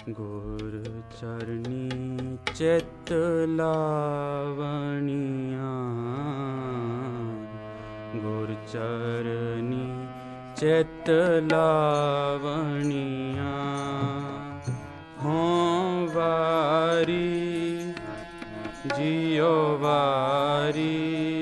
ਗੁਰ ਚਰਨੀ ਚਿਤ ਲਾਵਣੀਆਂ, ਗੁਰ ਚਰਨੀ ਚਿਤ ਲਾਵਣੀਆਂ। ਹੋਂ ਵਾਰੀ ਜਿਉ ਵਾਰੀ,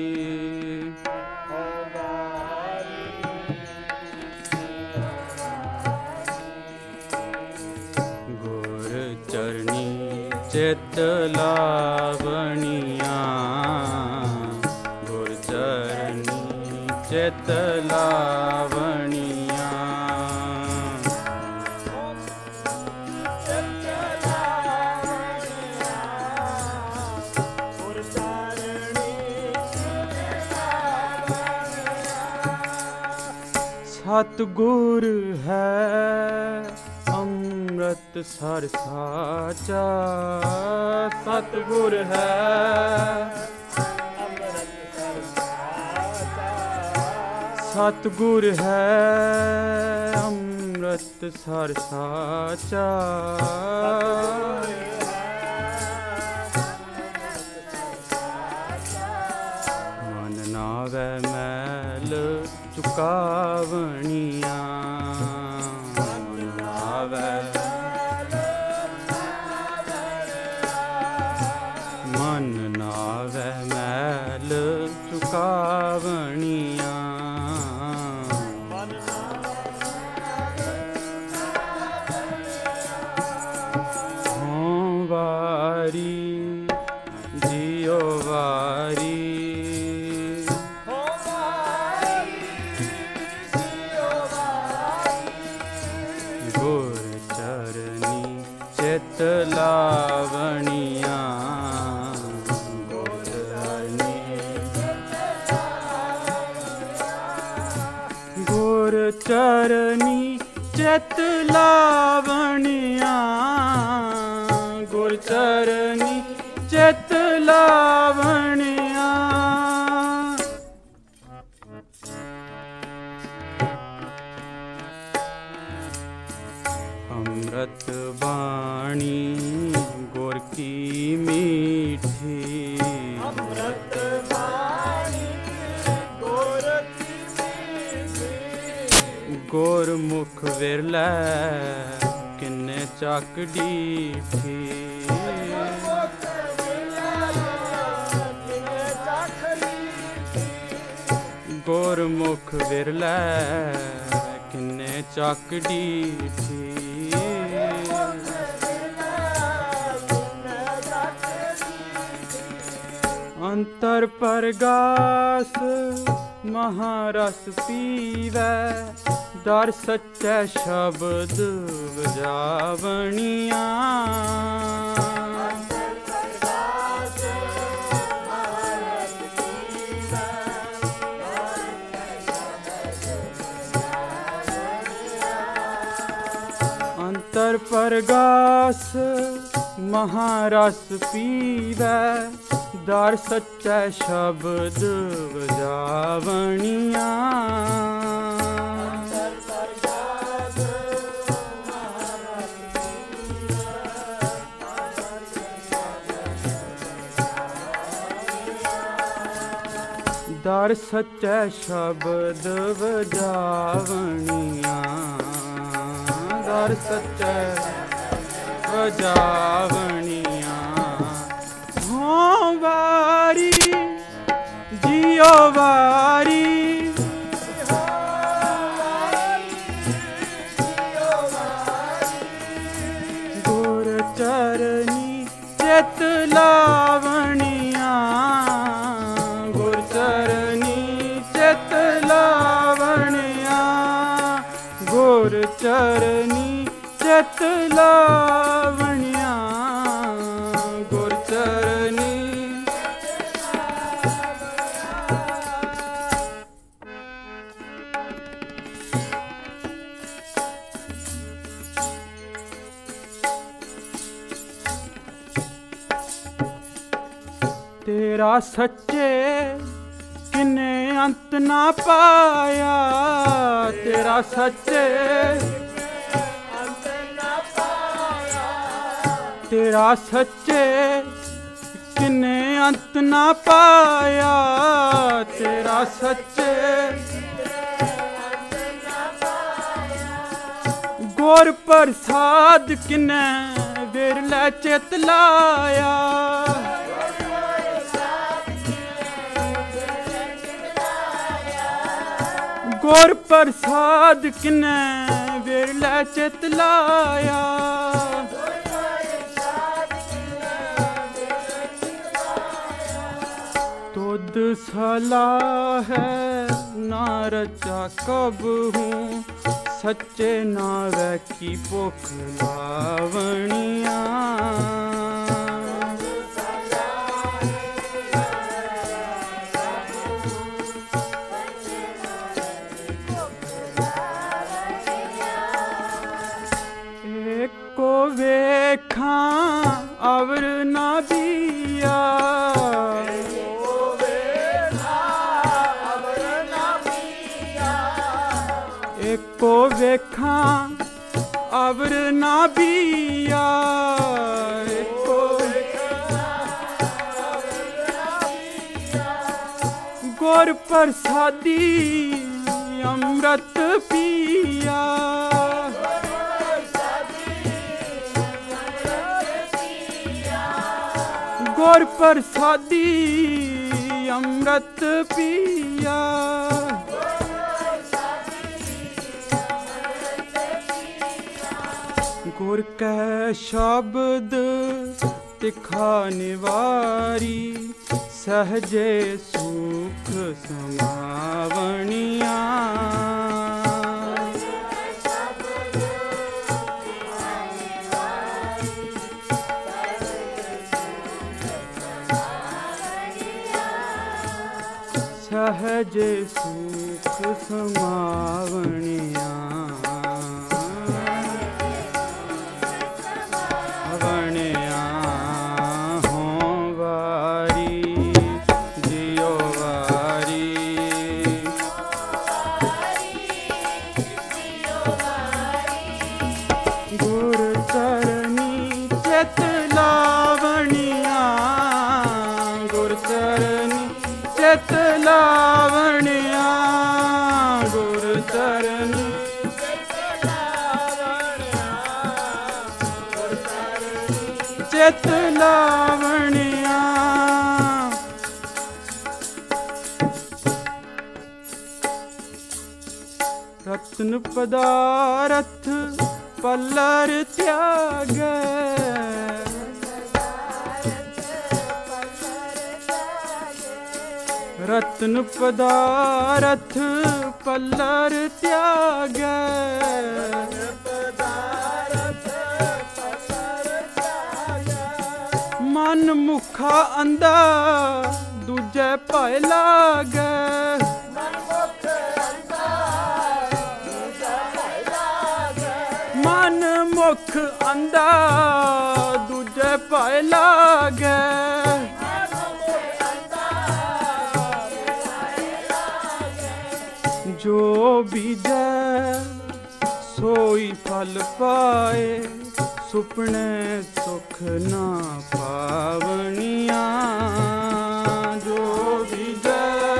ਚਰਨੀ ਚਿਤ ਲਾਵਣੀਆਂ, ਗੁਰ ਚਰਨੀ ਚਿਤ ਲਾਵਣੀਆਂ। ਸਤਿਗੁਰ ਹੈ ਅੰਮ੍ਰਿਤ ਸਰ ਸਾਚਾ, ਸਤਿਗੁਰ ਹੈ ਅੰਮ੍ਰਿਤ ਸਰ ਸਾਚਾ, ਸਤਿਗੁਰ ਹੈ ਅੰਮ੍ਰਿਤ ਸਰ ਸਾਚਾ। ਮਨ ਨਾਵੈ ਮੈਲ ਚੁਕਾਵਣੀਆਂ, ਮਨ ਨਾਵੈ ਮੈਲ ਚੁਕਾਵਣੀਆਂ। ਹੋਂ ਵਾਰੀ ਜਿਉ ਵਾਰੀ, ਗੁਰ ਚਰਨੀ ਚਿਤ ਲਾਵਣੀਆਂ, ਗੁਰ ਚਰਨੀ ਚਿਤ ਲਾਵਣੀਆਂ, ਗੁਰ ਚਰਨੀ ਚਿਤ ਲਾਵਣੀਆਂ। ਅੰਮ੍ਰਿਤ ਬਾਣੀ ਗੁਰ ਕੀ ਮੀਠੀ, ਅੰਮ੍ਰਿਤ ਬਾਣੀ ਗੁਰ ਕੀ ਮੀਠੀ। ਗੁਰਮੁਖ ਵਿਰਲੈ ਕਿੰਨੇ ਚੱਕ ਡੀਠੀ, ਗੁਰਮੁਖ ਵਿਰਲੈ ਕਿੰਨੇ ਚੱਕ ਡੀਠੀ। ਅੰਤਰ ਪਰਗਾਸ ਮਹਾਰਸ ਪੀਵੈ, ਦਰ ਸੱਚੈ ਸ਼ਬਦ ਵਜਾਵਣੀਆਂ। ਅੰਤਰ ਪਰਗਾਸ ਮਹਾਰਸ ਪੀਵੈ, ਦਰ ਸੱਚੈ ਸ਼ਬਦ ਵਜਾਵਣੀਆਂ। ਦਰ ਸੱਚੈ ਸ਼ਬਦ ਵਜਾਵਣੀਆਂ, ਦਰ ਸੱਚੈ ਵਜਾਵਣੀਆਂ। ਹੋਂ ਵਾਰੀ ਜਿਉ ਵਾਰੀ, ਗੁਰ ਚਰਨੀ ਚਿਤ ਲਾਵਣੀਆਂ, ਗੁਰ ਚਰਨੀ ਚਿਤ ਲਾਵਣੀਆਂ, ਗੁਰ ਚਰਨੀ ਚਿਤ ਲਾਵਣੀਆਂ, ਗੁਰ ਚਰਨੀ। ਤੇਰਾ ਸੱਚੇ ਕਿਨੇ ਅੰਤ ਨਾ ਪਾਇਆ, ਤੇਰਾ ਸੱਚੇ ਅੰਤ ਨਾ ਪਾਇਆ। तेरा सच्चे किन्ने अंत ना पाया, तेरा सच्चे गुर प्रसाद किन्ने विरले चित लाया, गुर प्रसाद किन्ने विरले चित लाया। तुद सलाह है ना रचा कब हूँ, सच्चे नावे की भुख लावनिया। एको वेखा अवर ना बिया, एको वेखा अवर ना बिया, एको गुर प्रसादी अमृत पिया, गुर प्रसादी अमृत पिया। गुर कै शब्द तिखा निवारी, सहजे सुख समावनिया। सहजे सुख समावनिया। चित लावनिया, गुर चरनी चित लावनिया। रत्न पदारथ पल्लर त्यागे, रत्न पदारथ पल्लर त्यागे, मन मुखा अंधा दूजे पाए लागे, मन मुख अंधा दूजे पाए लागे। जो बीजे सोई फल पाए, सुपने सुख ना पावनिया। जो बीजे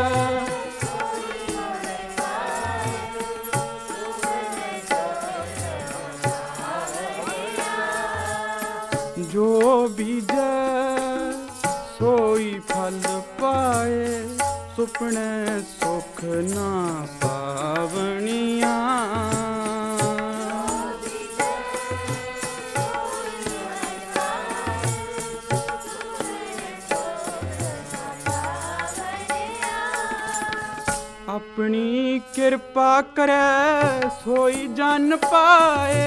जो बीजे सोई फल पाए, सुपने सुख ना पावनिया। अपनी कृपा करे सोई जन पाए,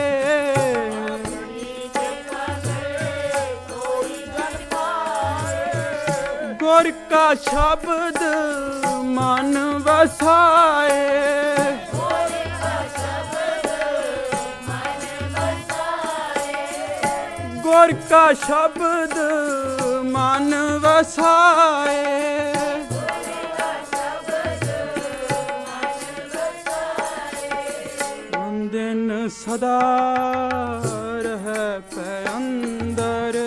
गुर का शब्द मन वसाए, गुर का शब्द मन वसाए। दिन सदा रह पे अंदर,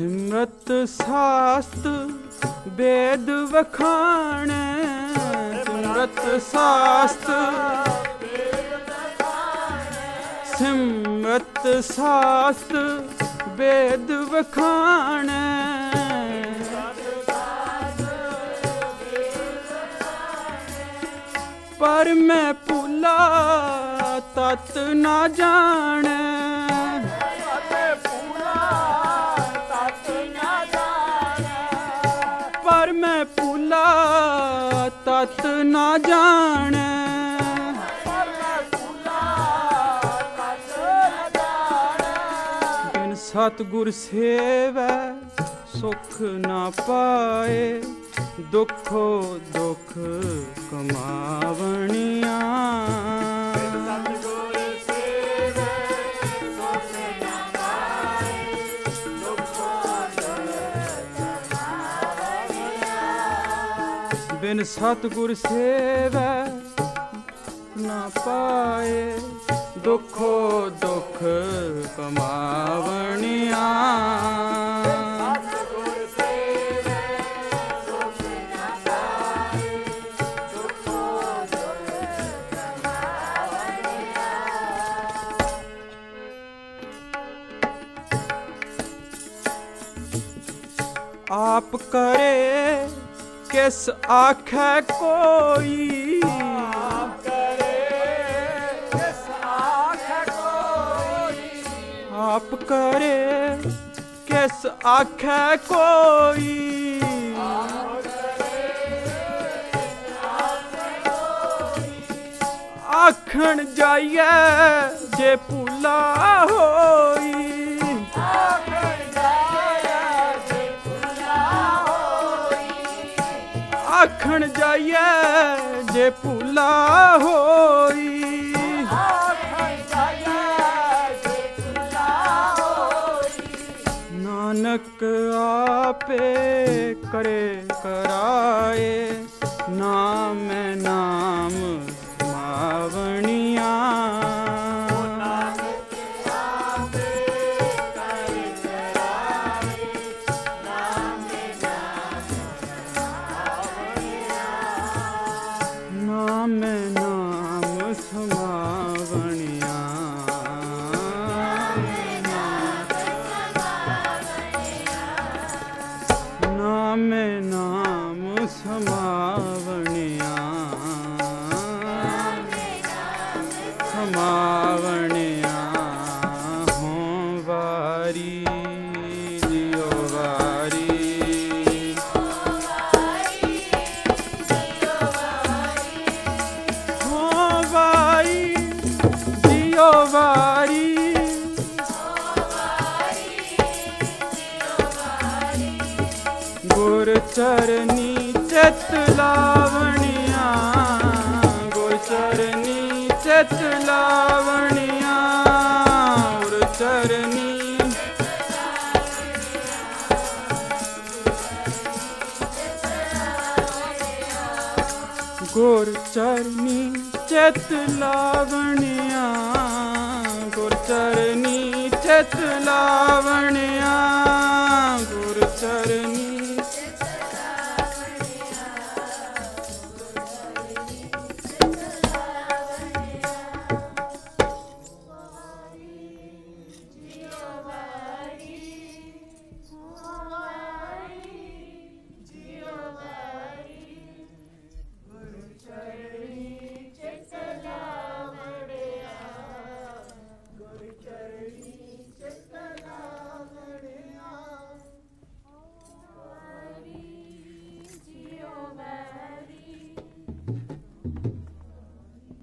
ਸਿਮਰਤ ਸਾਸਤ वेद वखाणे सिमरत सास्त सिमरत सास्त वेद वखाणे पर मैं भुला तत ना जाने पर मैं भुला तत ना जाने बिन सतगुर सेवै सुख ना पाए दुखो दुख कमावनिया बिन सतगुर सेवै ना पाए दुखो दुख कमावनिया आप करे किस आखे कोई आप करे किस आखे कोई आप करे किस आखे कोई आखन जाइए जे भुला होई आखन जाइए जे भुला होई नानक आपे करे कराए नाम नाम मावनिया नाम नाम समावनिया नाम नाम समावनिया समावनिया हों वारी दियो वारी वारी गुर चरनी चित लावनिया गुर चरनी चित लावनिया गुर चरनी गुर चरनी चित लावनिया गुर चरनी चित लावनिया गुर चरनी